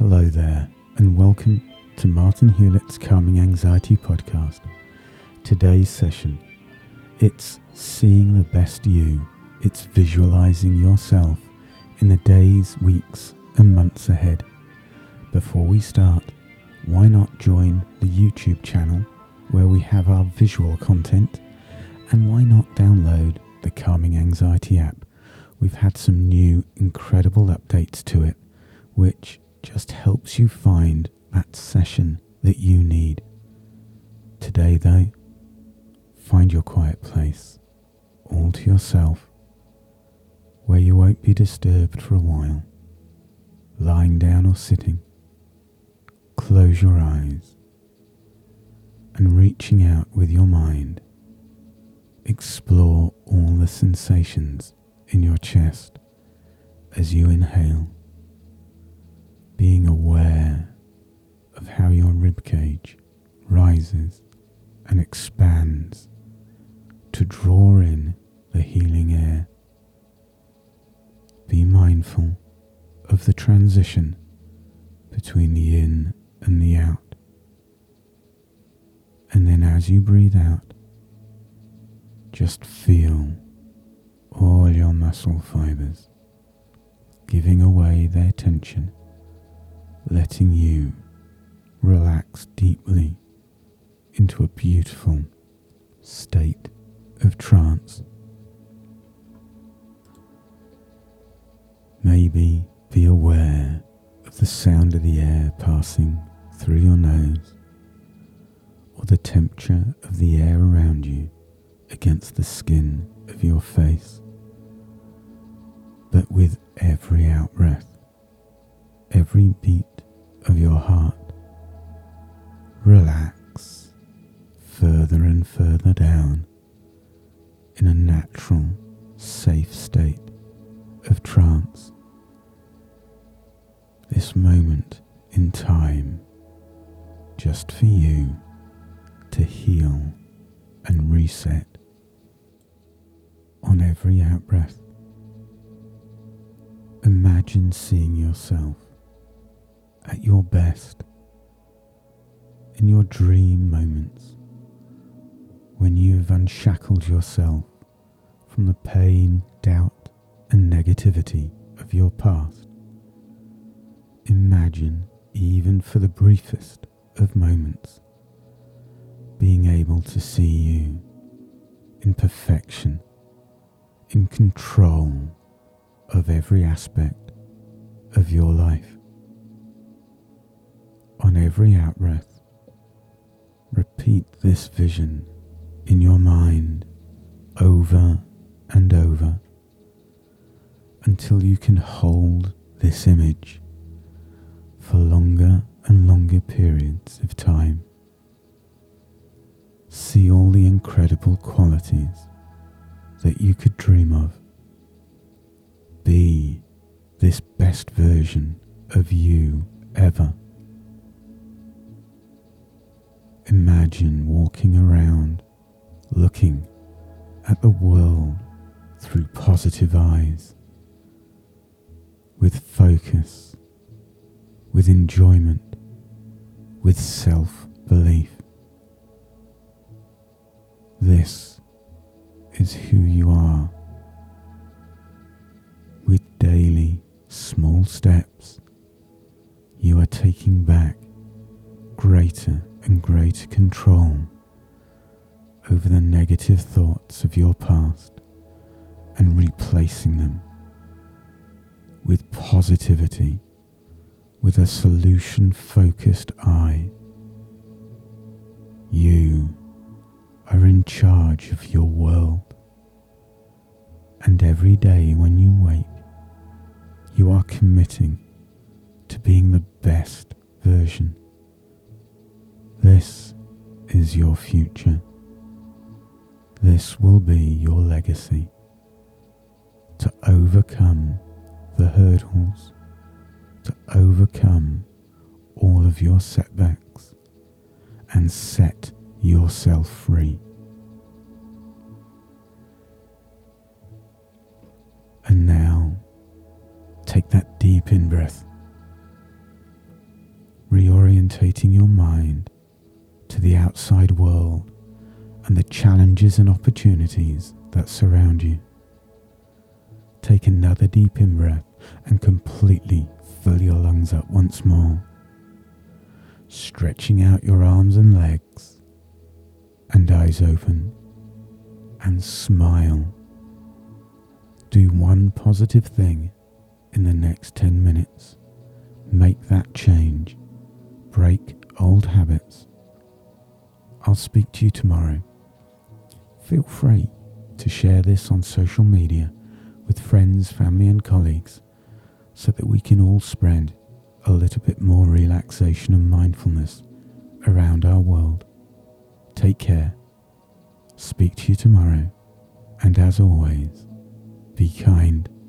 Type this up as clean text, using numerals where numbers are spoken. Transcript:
Hello there, and welcome to Martin Hewlett's Calming Anxiety podcast. Today's session, it's seeing the best you. It's visualizing yourself in the days, weeks, and months ahead. Before we start, why not join the YouTube channel where we have our visual content? And why not download the Calming Anxiety app? We've had some new incredible updates to it, which just helps you find that session that you need. Today though, find your quiet place, all to yourself, where you won't be disturbed for a while. Lying down or sitting, close your eyes and reaching out with your mind, explore all the sensations in your chest as you inhale, being aware of how your ribcage rises and expands to draw in the healing air. Be mindful of the transition between the in and the out. And then as you breathe out, just feel all your muscle fibers giving away their tension, letting you relax deeply into a beautiful state of trance. Maybe be aware of the sound of the air passing through your nose, or the temperature of the air around you against the skin of your face. But with every out-breath, every beat of your heart, relax further and further down in a natural, safe state of trance. This moment in time, just for you to heal and reset. On every out-breath, imagine seeing yourself at your best in your dream moments, when you've unshackled yourself from the pain, doubt, and negativity of your past. Imagine, even for the briefest of moments, being able to see you in perfection, in control of every aspect of your life. On every out-breath, repeat this vision in your mind over and over until you can hold this image for longer and longer periods of time. See all the incredible qualities that you could dream of. Be this best version of you ever. Imagine walking around, looking at the world through positive eyes, with focus, with enjoyment, with self-belief. This is who you are. With daily small steps, you are taking back greater and greater control over the negative thoughts of your past and replacing them with positivity, with a solution-focused eye. You are in charge of your world, and every day when you wake, you are committing to being the best version. This is your future. This will be your legacy, to overcome the hurdles, to overcome all of your setbacks and set yourself free. And now, take that deep in breath orientating your mind to the outside world and the challenges and opportunities that surround you. Take another deep in-breath and completely fill your lungs up once more, stretching out your arms and legs and eyes open, and smile. Do one positive thing in the next 10 minutes. Make that change. Break old habits. I'll speak to you tomorrow. Feel free to share this on social media with friends, family and colleagues so that we can all spread a little bit more relaxation and mindfulness around our world. Take care. Speak to you tomorrow. And as always, be kind.